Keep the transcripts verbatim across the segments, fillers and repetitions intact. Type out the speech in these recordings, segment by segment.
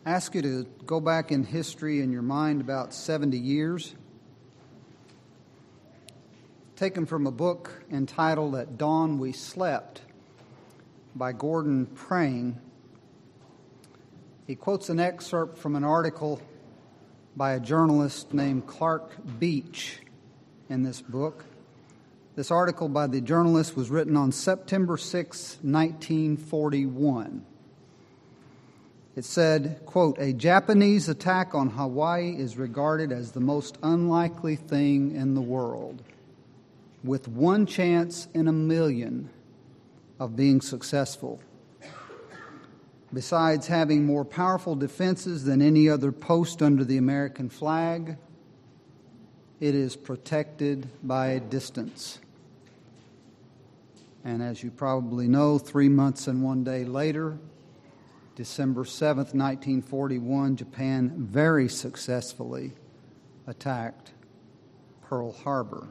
ask you to go back in history in your mind about seventy years. Taken from a book entitled At Dawn We Slept by Gordon Prang. He quotes an excerpt from an article by a journalist named Clark Beach in this book. This article by the journalist was written on September sixth, nineteen forty-one. It said, quote, "A Japanese attack on Hawaii is regarded as the most unlikely thing in the world, with one chance in a million of being successful. Besides having more powerful defenses than any other post under the American flag, it is protected by a distance." And as you probably know, three months and one day later, December seventh, nineteen forty-one, Japan very successfully attacked Pearl Harbor.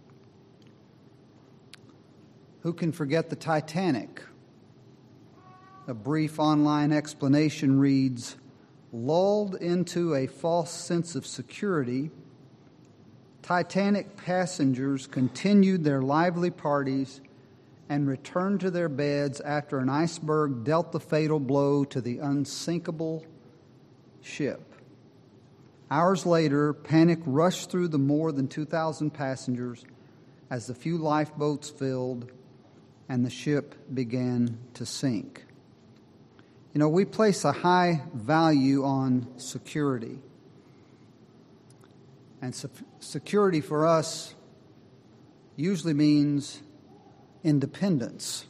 Who can forget the Titanic? A brief online explanation reads, "Lulled into a false sense of security, Titanic passengers continued their lively parties and returned to their beds after an iceberg dealt the fatal blow to the unsinkable ship. Hours later, panic rushed through the more than two thousand passengers as the few lifeboats filled and the ship began to sink." You know, we place a high value on security. And se- security for us usually means independence.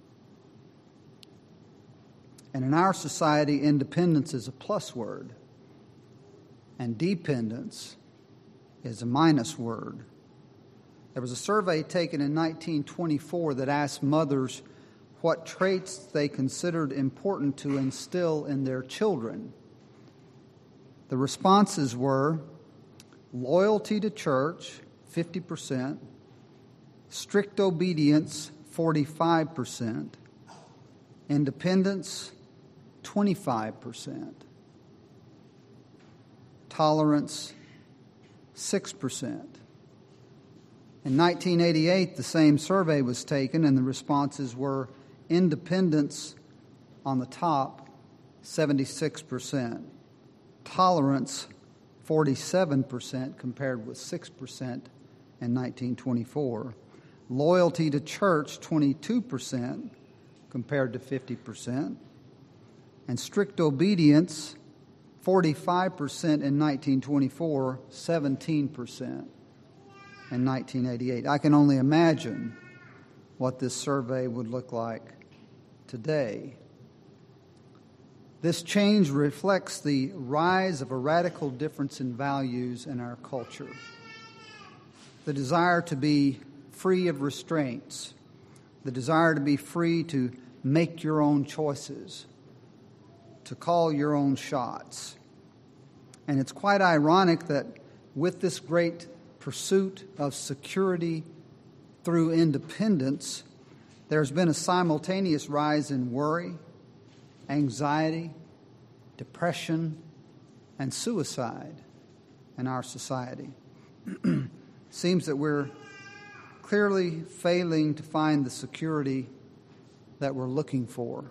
And in our society, independence is a plus word, and dependence is a minus word. There was a survey taken in nineteen twenty-four that asked mothers what traits they considered important to instill in their children. The responses were loyalty to church, fifty percent, strict obedience, forty-five percent, independence, twenty-five percent, tolerance, six percent. In nineteen eighty-eight, the same survey was taken, and the responses were independence on the top, seventy-six percent, tolerance, forty-seven percent compared with six percent in nineteen twenty-four, loyalty to church, twenty-two percent compared to fifty percent, and strict obedience, forty-five percent in nineteen twenty-four, seventeen percent in nineteen eighty-eight. I can only imagine what this survey would look like today. This change reflects the rise of a radical difference in values in our culture. The desire to be free of restraints, the desire to be free to make your own choices, to call your own shots. And it's quite ironic that with this great pursuit of security through independence, there's been a simultaneous rise in worry, anxiety, depression, and suicide in our society. Seems that we're clearly failing to find the security that we're looking for.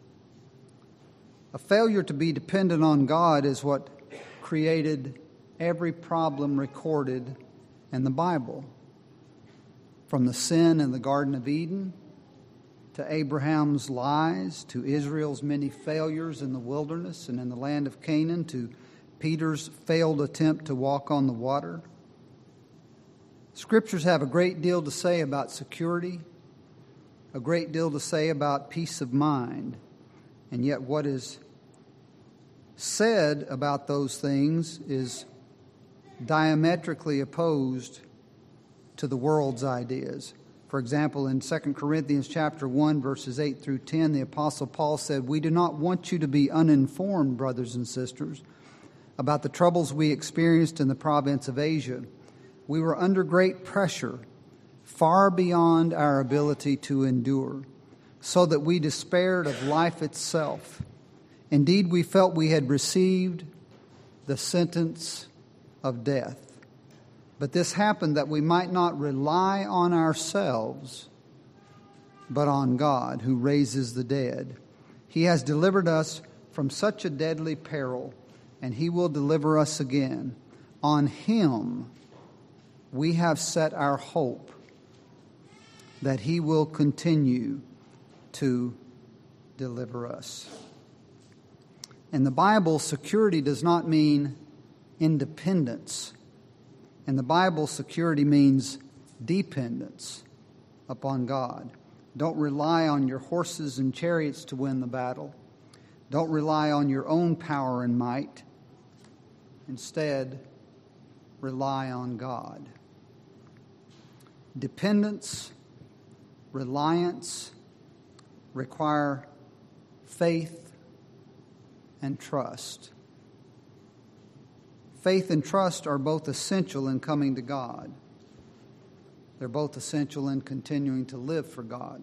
A failure to be dependent on God is what created every problem recorded in the Bible. From the sin in the Garden of Eden, to Abraham's lies, to Israel's many failures in the wilderness and in the land of Canaan, to Peter's failed attempt to walk on the water. Scriptures have a great deal to say about security, a great deal to say about peace of mind, and yet what is said about those things is diametrically opposed to the world's ideas. For example, in Second Corinthians chapter one, verses eight through ten, the Apostle Paul said, "We do not want you to be uninformed, brothers and sisters, about the troubles we experienced in the province of Asia. We were under great pressure, far beyond our ability to endure, so that we despaired of life itself. Indeed, we felt we had received the sentence of death. But this happened that we might not rely on ourselves, but on God, who raises the dead. He has delivered us from such a deadly peril, and He will deliver us again. On Him we have set our hope that He will continue to deliver us. In the Bible, security does not mean independence. In the Bible, security means dependence upon God. Don't rely on your horses and chariots to win the battle. Don't rely on your own power and might. Instead, rely on God. Dependence, reliance require faith and trust. Faith and trust are both essential in coming to God. They're both essential in continuing to live for God.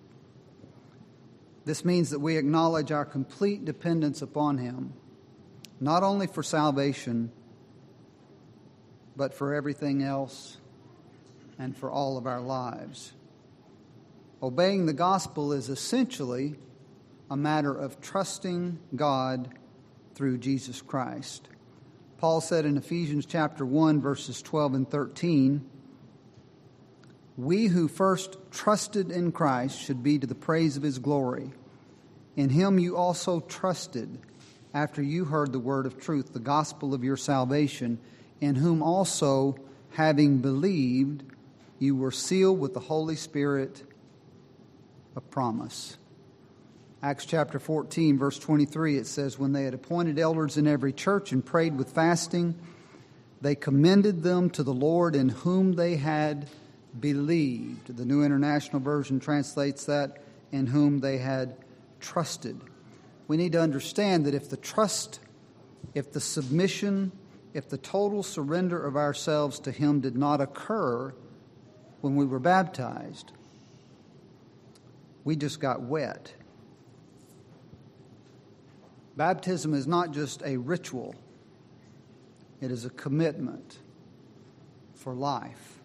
This means that we acknowledge our complete dependence upon Him, not only for salvation, but for everything else and for all of our lives. Obeying the gospel is essentially a matter of trusting God through Jesus Christ. Paul said in Ephesians chapter one, verses twelve and thirteen, "We who first trusted in Christ should be to the praise of His glory. In Him you also trusted after you heard the word of truth, the gospel of your salvation, in whom also, having believed, you were sealed with the Holy Spirit of promise." Acts chapter fourteen, verse twenty-three, it says, "When they had appointed elders in every church and prayed with fasting, they commended them to the Lord in whom they had believed." The New International Version translates that, "in whom they had trusted." We need to understand that if the trust, if the submission, if the total surrender of ourselves to Him did not occur when we were baptized, we just got wet. Baptism is not just a ritual. It is a commitment for life.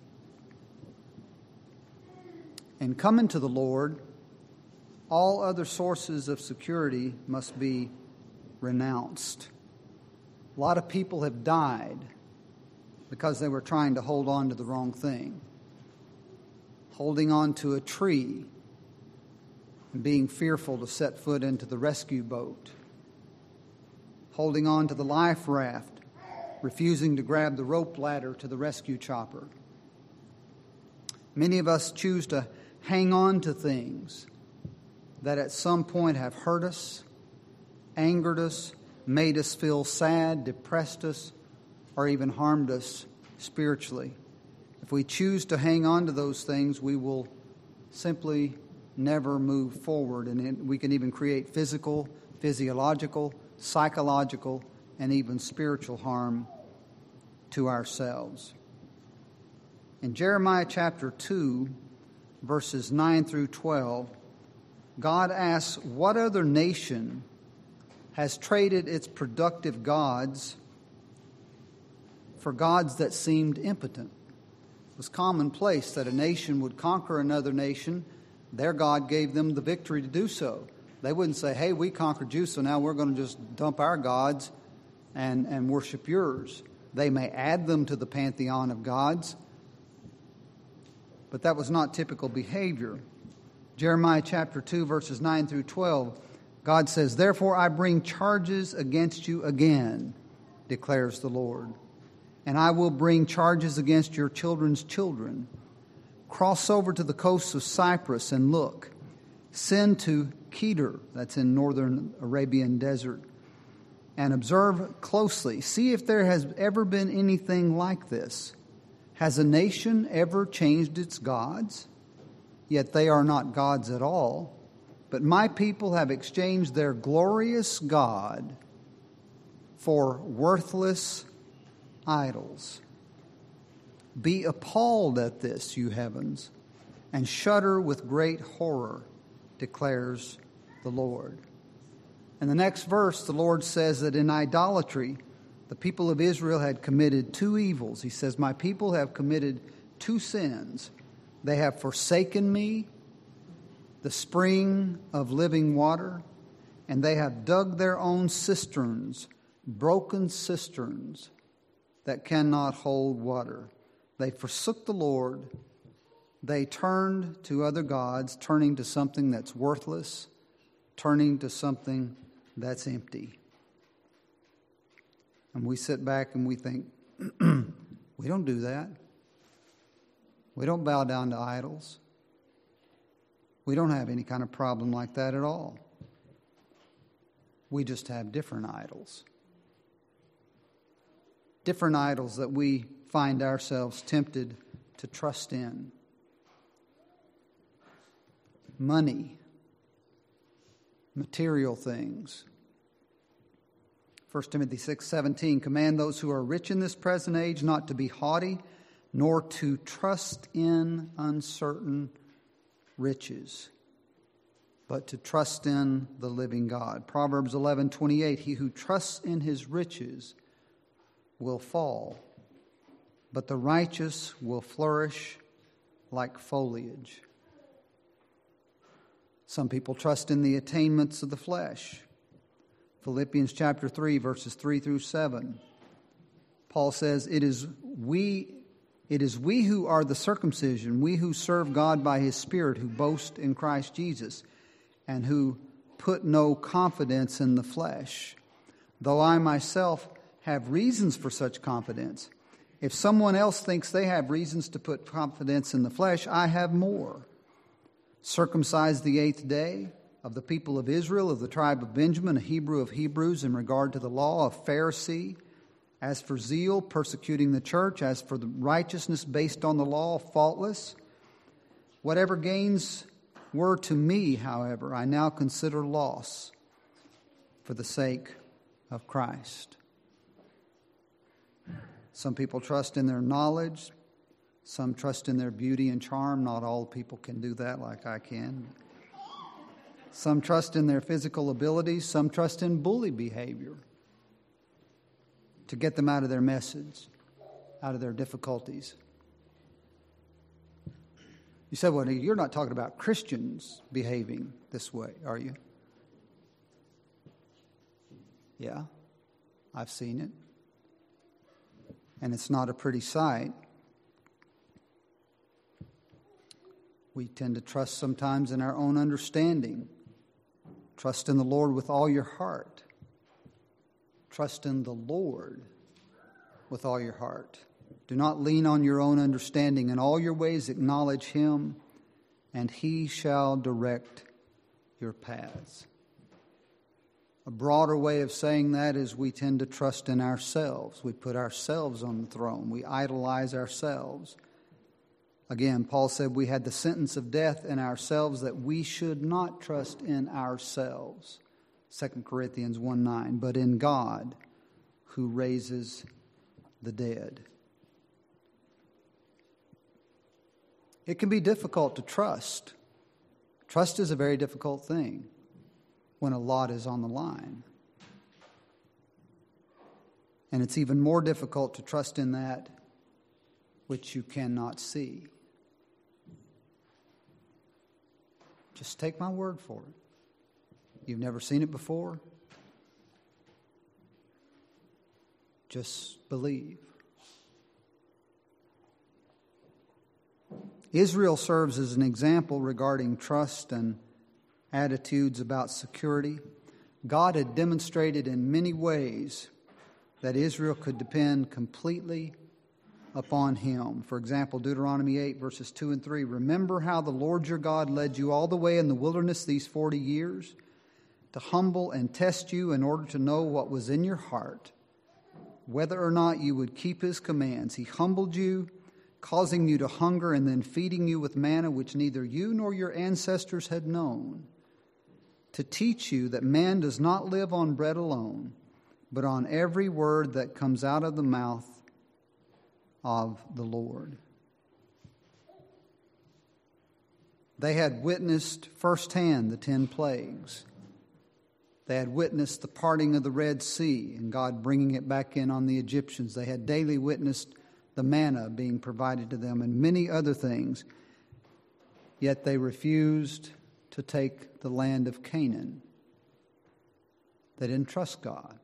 In coming to the Lord, all other sources of security must be renounced. A lot of people have died because they were trying to hold on to the wrong thing. Holding on to a tree and being fearful to set foot into the rescue boat. Holding on to the life raft, refusing to grab the rope ladder to the rescue chopper. Many of us choose to hang on to things that at some point have hurt us, angered us, made us feel sad, depressed us, or even harmed us spiritually. If we choose to hang on to those things, we will simply never move forward. And we can even create physical, physiological, psychological, and even spiritual harm to ourselves. In Jeremiah chapter two, verses nine through twelve, God asks, what other nation has traded its productive gods for gods that seemed impotent? It was commonplace that a nation would conquer another nation. Their God gave them the victory to do so. They wouldn't say, hey, we conquered you, so now we're going to just dump our gods and, and worship yours. They may add them to the pantheon of gods, but that was not typical behavior. Jeremiah chapter two, verses nine through twelve, God says, "Therefore I bring charges against you again, declares the Lord, and I will bring charges against your children's children. Cross over to the coasts of Cyprus and look. Send to Kedar," that's in northern Arabian desert, "and observe closely. See if there has ever been anything like this. Has a nation ever changed its gods? Yet they are not gods at all. But my people have exchanged their glorious God for worthless idols. Be appalled at this, you heavens, and shudder with great horror, declares the Lord." In the next verse, the Lord says that in idolatry, the people of Israel had committed two evils. He says, my people have committed two sins. They have forsaken me, the spring of living water, and they have dug their own cisterns, broken cisterns that cannot hold water. They forsook the Lord. They turned to other gods, turning to something that's worthless, turning to something that's empty. And we sit back and we think, we don't do that. We don't bow down to idols. We don't have any kind of problem like that at all. We just have different idols. Different idols that we find ourselves tempted to trust in. Money, material things. First Timothy six seventeen, command those who are rich in this present age not to be haughty, nor to trust in uncertain riches, but to trust in the living God. Proverbs eleven twenty-eight, he who trusts in his riches will fall, but the righteous will flourish like foliage. Some people trust in the attainments of the flesh. Philippians chapter three, verses three through seven. Paul says, It is we, it is we who are the circumcision, we who serve God by his Spirit, who boast in Christ Jesus, and who put no confidence in the flesh. Though I myself have reasons for such confidence. If someone else thinks they have reasons to put confidence in the flesh, I have more. Circumcised the eighth day, of the people of Israel, of the tribe of Benjamin, a Hebrew of Hebrews, in regard to the law, a Pharisee. As for zeal, persecuting the church. As for the righteousness based on the law, faultless. Whatever gains were to me, however, I now consider loss for the sake of Christ. Some people trust in their knowledge. Some trust in their beauty and charm. Not all people can do that like I can. Some trust in their physical abilities. Some trust in bully behavior to get them out of their messes, out of their difficulties. You said, well, you're not talking about Christians behaving this way, are you? Yeah, I've seen it. And it's not a pretty sight. We tend to trust sometimes in our own understanding. Trust in the Lord with all your heart. Trust in the Lord with all your heart. Do not lean on your own understanding. In all your ways acknowledge him, and he shall direct your paths. A broader way of saying that is we tend to trust in ourselves. We put ourselves on the throne. We idolize ourselves. Again, Paul said we had the sentence of death in ourselves, that we should not trust in ourselves. Second Corinthians one nine, but in God who raises the dead. It can be difficult to trust. Trust is a very difficult thing when a lot is on the line. And it's even more difficult to trust in that which you cannot see. Just take my word for it. You've never seen it before? Just believe. Israel serves as an example regarding trust and attitudes about security. God had demonstrated in many ways that Israel could depend completely upon him. For example, Deuteronomy eight, verses two and three. Remember how the Lord your God led you all the way in the wilderness these forty years to humble and test you in order to know what was in your heart, whether or not you would keep his commands. He humbled you, causing you to hunger and then feeding you with manna which neither you nor your ancestors had known, to teach you that man does not live on bread alone, but on every word that comes out of the mouth of the Lord. They had witnessed firsthand the ten plagues. They had witnessed the parting of the Red Sea and God bringing it back in on the Egyptians. They had daily witnessed the manna being provided to them and many other things. Yet they refused to take the land of Canaan. They didn't trust God.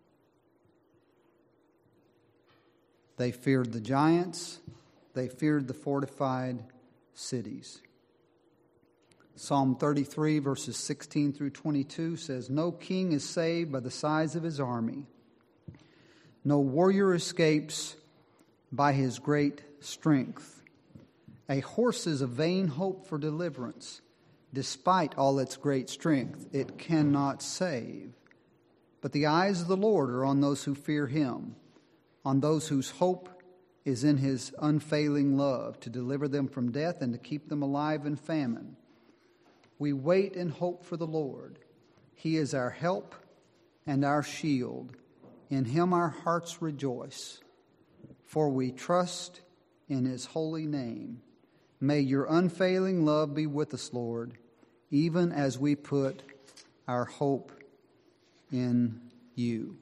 They feared the giants. They feared the fortified cities. Psalm thirty-three, verses sixteen through twenty-two says, "No king is saved by the size of his army. No warrior escapes by his great strength. A horse is a vain hope for deliverance. Despite all its great strength, it cannot save. But the eyes of the Lord are on those who fear him, on those whose hope is in his unfailing love, to deliver them from death and to keep them alive in famine. We wait and hope for the Lord. He is our help and our shield. In him our hearts rejoice, for we trust in his holy name. May your unfailing love be with us, Lord, even as we put our hope in you."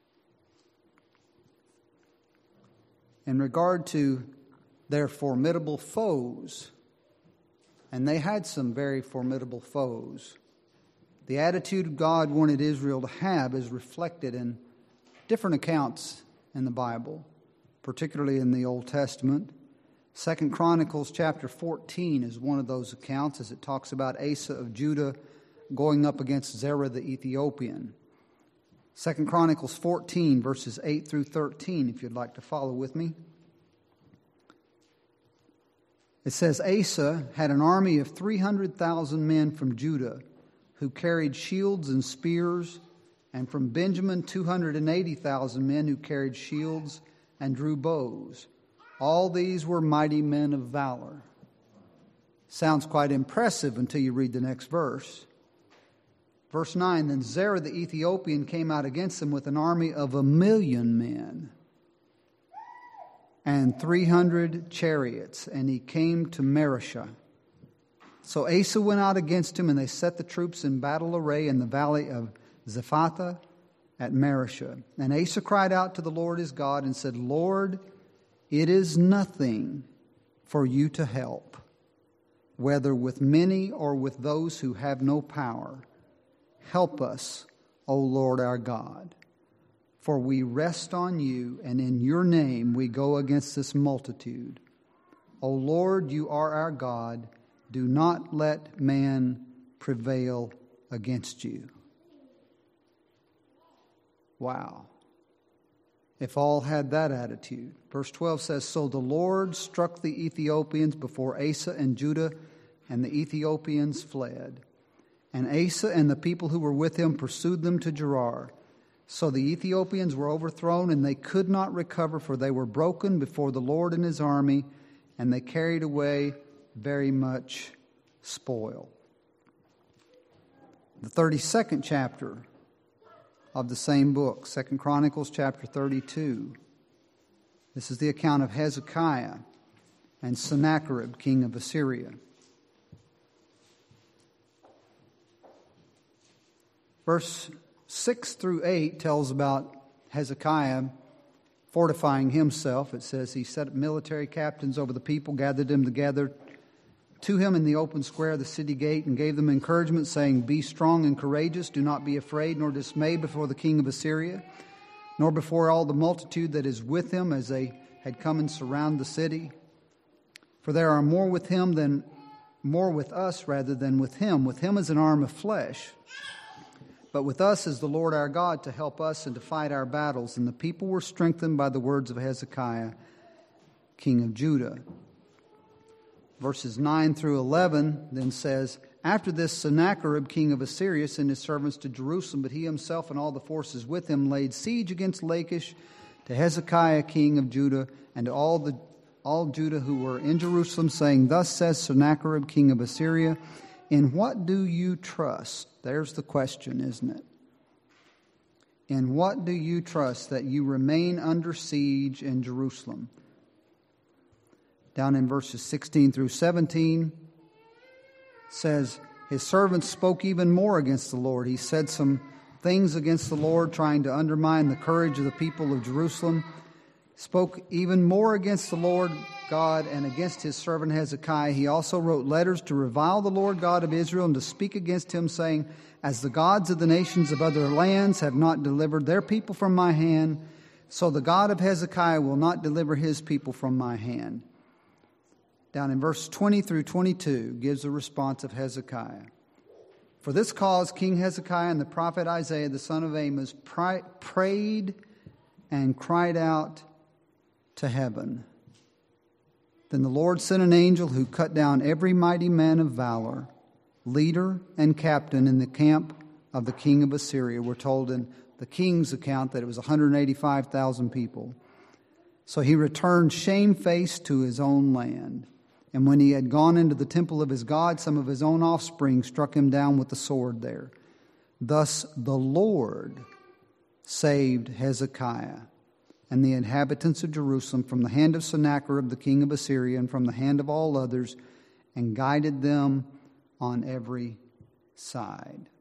In regard to their formidable foes, and they had some very formidable foes, the attitude God wanted Israel to have is reflected in different accounts in the Bible, particularly in the Old Testament. Second Chronicles chapter fourteen is one of those accounts, as it talks about Asa of Judah going up against Zerah the Ethiopian. Second Chronicles fourteen, verses eight through thirteen, if you'd like to follow with me. It says, "Asa had an army of three hundred thousand men from Judah who carried shields and spears, and from Benjamin two hundred eighty thousand men who carried shields and drew bows. All these were mighty men of valor." Sounds quite impressive until you read the next verse. Verse nine, "Then Zerah the Ethiopian came out against them with an army of a million men and three hundred chariots, and he came to Mareshah. So Asa went out against him, and they set the troops in battle array in the valley of Zephathah at Mareshah. And Asa cried out to the Lord his God and said, 'Lord, it is nothing for you to help, whether with many or with those who have no power. Help us, O Lord our God. For we rest on you, and in your name we go against this multitude. O Lord, you are our God. Do not let man prevail against you.'" Wow. If all had that attitude. Verse twelve says, "So the Lord struck the Ethiopians before Asa and Judah, and the Ethiopians fled. And Asa and the people who were with him pursued them to Gerar. So the Ethiopians were overthrown, and they could not recover, for they were broken before the Lord and his army, and they carried away very much spoil." The thirty-second chapter of the same book, Second Chronicles chapter thirty-two. This is the account of Hezekiah and Sennacherib, king of Assyria. Verse six through eight tells about Hezekiah fortifying himself. It says he set up military captains over the people, gathered them together to him in the open square of the city gate, and gave them encouragement, saying, "Be strong and courageous. Do not be afraid nor dismayed before the king of Assyria, nor before all the multitude that is with him," as they had come and surround the city. "For there are more with him than more with us rather than with him. With him is an arm of flesh, but with us is the Lord our God to help us and to fight our battles." And the people were strengthened by the words of Hezekiah, king of Judah. Verses nine through eleven then says, "After this, Sennacherib, king of Assyria, sent his servants to Jerusalem, but he himself and all the forces with him laid siege against Lachish, to Hezekiah, king of Judah, and to all the all Judah who were in Jerusalem, saying, 'Thus says Sennacherib, king of Assyria, in what do you trust?'" There's the question, isn't it? "In what do you trust that you remain under siege in Jerusalem?" Down in verses sixteen through seventeen says, "His servants spoke even more against the Lord. He said some things against the Lord, trying to undermine the courage of the people of Jerusalem. Spoke even more against the Lord God and against his servant Hezekiah. He also wrote letters to revile the Lord God of Israel and to speak against him, saying, as the gods of the nations of other lands have not delivered their people from my hand, so the God of Hezekiah will not deliver his people from my hand. Down in verse twenty through twenty-two gives a response of Hezekiah. For this cause King Hezekiah and the prophet Isaiah the son of Amos prayed and cried out to heaven. Then the Lord sent an angel who cut down every mighty man of valor, leader and captain in the camp of the king of Assyria. We're told in the king's account that it was one hundred eighty-five thousand people. So he returned shamefaced to his own land. And when he had gone into the temple of his God, some of his own offspring struck him down with the sword there. Thus the Lord saved Hezekiah and the inhabitants of Jerusalem from the hand of Sennacherib, the king of Assyria, and from the hand of all others, and guided them on every side.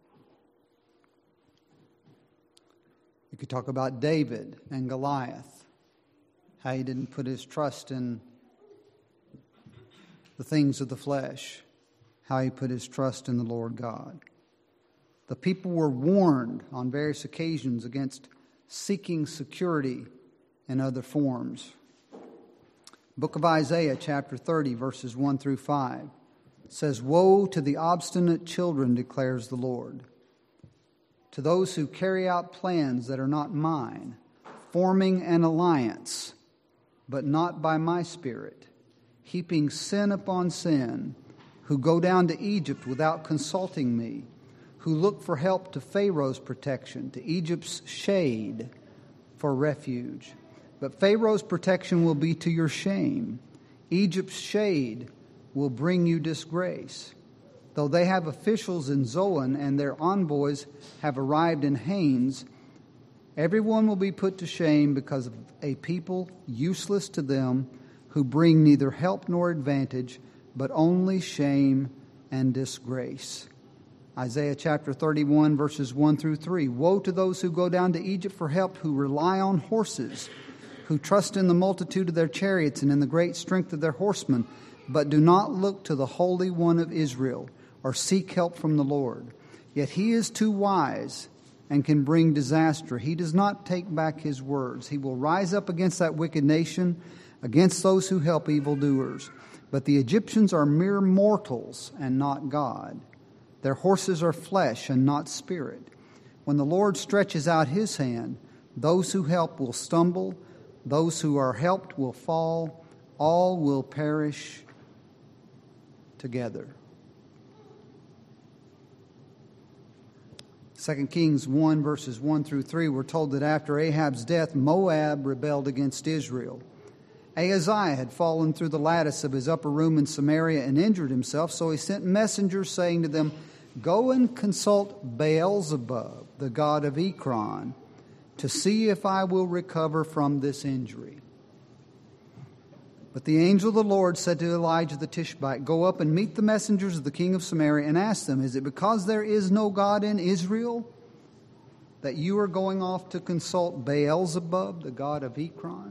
You could talk about David and Goliath, how he didn't put his trust in the things of the flesh, how he put his trust in the Lord God. The people were warned on various occasions against seeking security in other forms. Book of Isaiah, chapter thirty, verses one through five, says, woe to the obstinate children, declares the Lord, to those who carry out plans that are not mine, forming an alliance, but not by my spirit, heaping sin upon sin, who go down to Egypt without consulting me, who look for help to Pharaoh's protection, to Egypt's shade for refuge. But Pharaoh's protection will be to your shame. Egypt's shade will bring you disgrace. Though they have officials in Zoan and their envoys have arrived in Hanes, everyone will be put to shame because of a people useless to them, who bring neither help nor advantage, but only shame and disgrace. Isaiah chapter thirty-one, verses one through three. Woe to those who go down to Egypt for help, who rely on horses, who trust in the multitude of their chariots and in the great strength of their horsemen, but do not look to the Holy One of Israel or seek help from the Lord. Yet he is too wise and can bring disaster. He does not take back his words. He will rise up against that wicked nation, against those who help evildoers. But the Egyptians are mere mortals and not God. Their horses are flesh and not spirit. When the Lord stretches out his hand, those who help will stumble, those who are helped will fall, all will perish together. Second Kings one, verses one through three, we're told that after Ahab's death, Moab rebelled against Israel. Ahaziah had fallen through the lattice of his upper room in Samaria and injured himself, so he sent messengers saying to them, go and consult Beelzebub, the god of Ekron, to see if I will recover from this injury. But the angel of the Lord said to Elijah the Tishbite, go up and meet the messengers of the king of Samaria and ask them, is it because there is no God in Israel that you are going off to consult Beelzebub, the god of Ekron?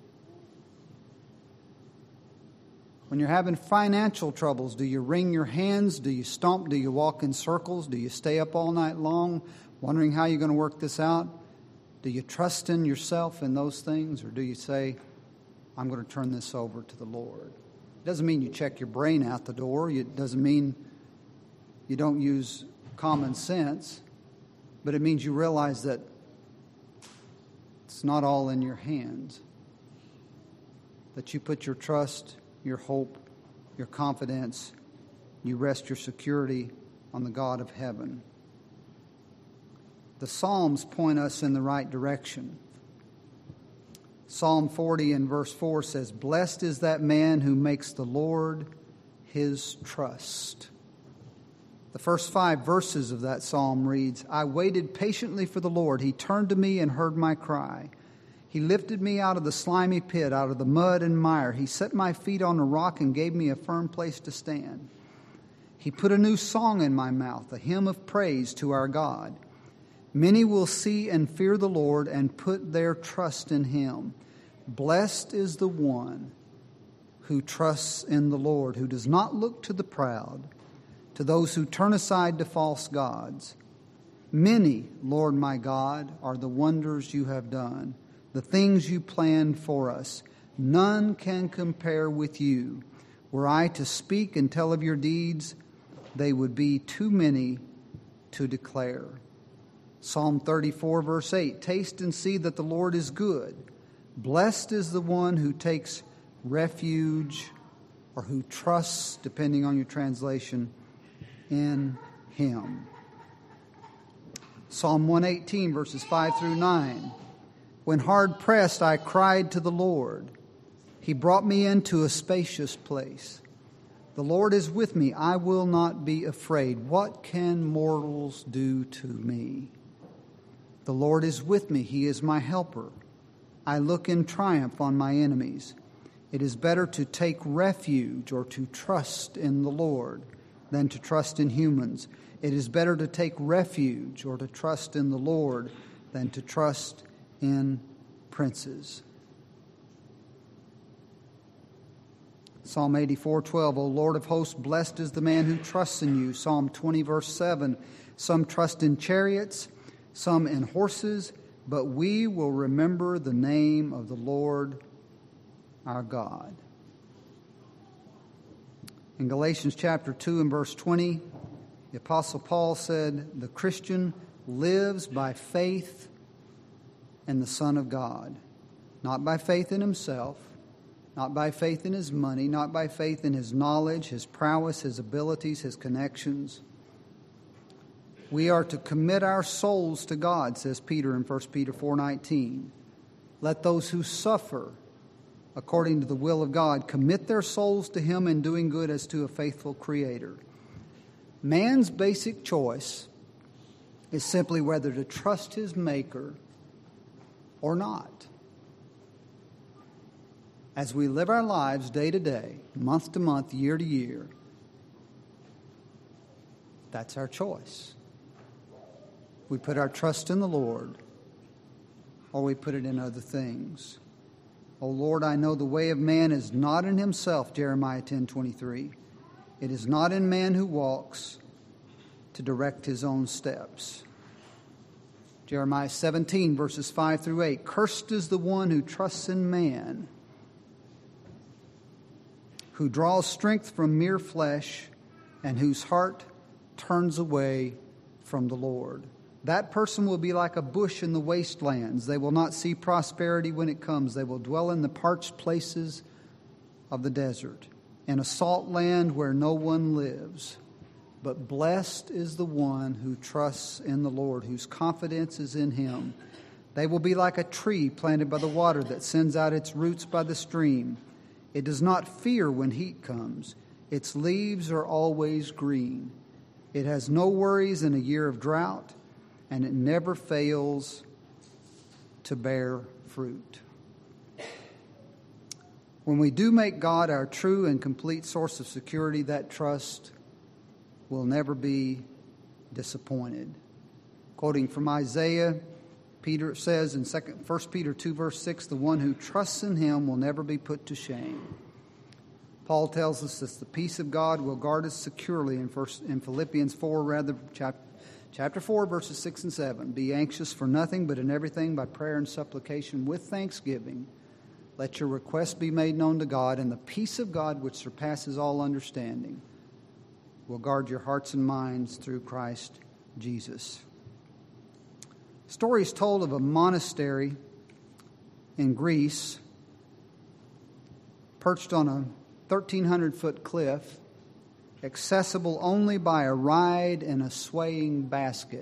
When you're having financial troubles, do you wring your hands? Do you stomp? Do you walk in circles? Do you stay up all night long wondering how you're going to work this out? Do you trust in yourself in those things? Or do you say, I'm going to turn this over to the Lord? It doesn't mean you check your brain out the door. It doesn't mean you don't use common sense. But it means you realize that it's not all in your hands. That you put your trust, your hope, your confidence, you rest your security on the God of heaven. The Psalms point us in the right direction. Psalm forty and verse four says, blessed is that man who makes the Lord his trust. The first five verses of that psalm reads, I waited patiently for the Lord. He turned to me and heard my cry. He lifted me out of the slimy pit, out of the mud and mire. He set my feet on a rock and gave me a firm place to stand. He put a new song in my mouth, a hymn of praise to our God. Many will see and fear the Lord and put their trust in him. Blessed is the one who trusts in the Lord, who does not look to the proud, to those who turn aside to false gods. Many, Lord my God, are the wonders you have done, the things you planned for us. None can compare with you. Were I to speak and tell of your deeds, they would be too many to declare. Psalm thirty-four, verse eight, taste and see that the Lord is good. Blessed is the one who takes refuge, or who trusts, depending on your translation, in him. Psalm one eighteen, verses five through nine. When hard pressed, I cried to the Lord. He brought me into a spacious place. The Lord is with me. I will not be afraid. What can mortals do to me? The Lord is with me. He is my helper. I look in triumph on my enemies. It is better to take refuge or to trust in the Lord than to trust in humans. It is better to take refuge or to trust in the Lord than to trust in princes. Psalm eighty-four, twelve, O Lord of hosts, blessed is the man who trusts in you. Psalm twenty, verse seven, some trust in chariots, some in horses, but we will remember the name of the Lord our God. In Galatians chapter two and verse twenty, the Apostle Paul said, the Christian lives by faith in the Son of God, not by faith in himself, not by faith in his money, not by faith in his knowledge, his prowess, his abilities, his connections. We are to commit our souls to God, says Peter in First Peter four nineteen. Let those who suffer according to the will of God commit their souls to him in doing good as to a faithful Creator. Man's basic choice is simply whether to trust his Maker or not. As we live our lives day to day, month to month, year to year, that's our choice. We put our trust in the Lord, or we put it in other things. O Lord, I know the way of man is not in himself, Jeremiah ten twenty-three. It is not in man who walks to direct his own steps. Jeremiah seventeen, verses five through eight. Cursed is the one who trusts in man, who draws strength from mere flesh, and whose heart turns away from the Lord. That person will be like a bush in the wastelands. They will not see prosperity when it comes. They will dwell in the parched places of the desert, in a salt land where no one lives. But blessed is the one who trusts in the Lord, whose confidence is in him. They will be like a tree planted by the water that sends out its roots by the stream. It does not fear when heat comes. Its leaves are always green. It has no worries in a year of drought, and it never fails to bear fruit. When we do make God our true and complete source of security, that trust will never be disappointed. Quoting from Isaiah, Peter says in First Peter two, verse six, the one who trusts in him will never be put to shame. Paul tells us that the peace of God will guard us securely in, first, in Philippians four, rather, chapter, chapter four, verses six and seven. Be anxious for nothing, but in everything by prayer and supplication with thanksgiving. Let your requests be made known to God, and the peace of God, which surpasses all understanding, will guard your hearts and minds through Christ Jesus. Stories told of a monastery in Greece perched on a thirteen hundred foot cliff, accessible only by a ride in a swaying basket.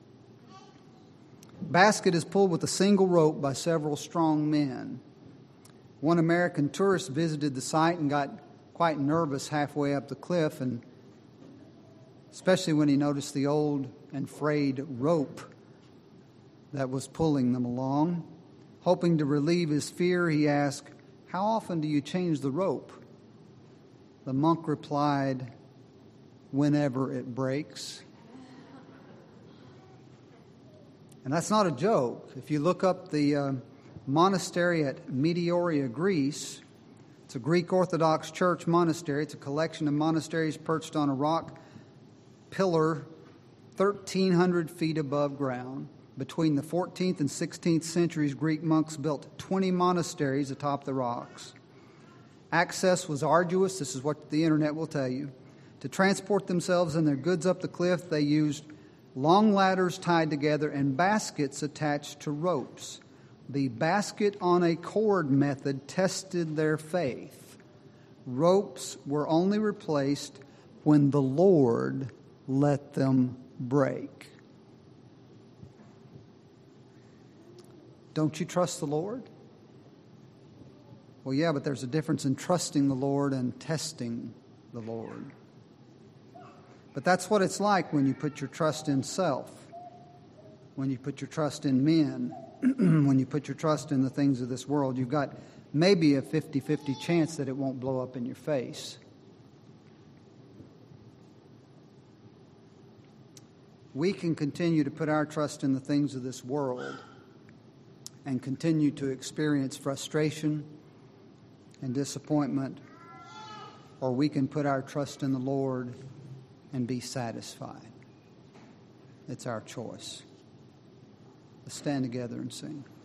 Basket is pulled with a single rope by several strong men. One American tourist visited the site and got quite nervous halfway up the cliff, and especially when he noticed the old and frayed rope that was pulling them along. Hoping to relieve his fear, he asked, "How often do you change the rope?" The monk replied, "Whenever it breaks." And that's not a joke. If you look up the uh, monastery at Meteoria, Greece, it's a Greek Orthodox church monastery. It's a collection of monasteries perched on a rock pillar thirteen hundred feet above ground. Between the fourteenth and sixteenth centuries, Greek monks built twenty monasteries atop the rocks. Access was arduous. This is what the internet will tell you. To transport themselves and their goods up the cliff, they used long ladders tied together and baskets attached to ropes. The basket on a cord method tested their faith. Ropes were only replaced when the Lord let them break. Don't you trust the Lord? Well, yeah, but there's a difference in trusting the Lord and testing the Lord. But that's what it's like when you put your trust in self, when you put your trust in men, when you put your trust in the things of this world. You've got maybe a fifty-fifty chance that it won't blow up in your face. We can continue to put our trust in the things of this world and continue to experience frustration and disappointment, or we can put our trust in the Lord and be satisfied. It's our choice. Let's stand together and sing.